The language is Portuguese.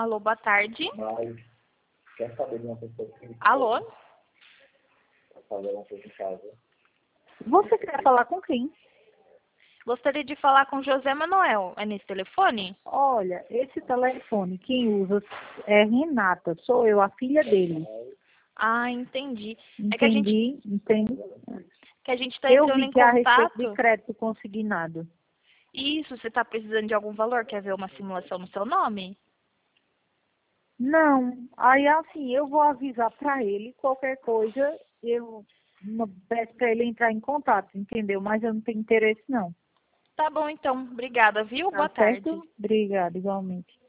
Alô, boa tarde. Mas quer saber de uma pessoa que Alô? quer fazer uma coisa em casa. Você quer falar com quem? Gostaria de falar com José Manuel. É nesse telefone? Olha, esse telefone, quem usa é Renata, sou eu, a filha dele. Ah, entendi. Entendi, entende? Que a gente está Eu entrando vi em que é a respeito contato. de crédito consignado. Isso, você está precisando de algum valor? Quer ver uma simulação no seu nome? Não, aí assim, eu vou avisar para ele, qualquer coisa, eu peço para ele entrar em contato, entendeu? Mas eu não tenho interesse não. Tá bom, então. Obrigada, viu? Tá Boa tarde. certo? Obrigada, igualmente.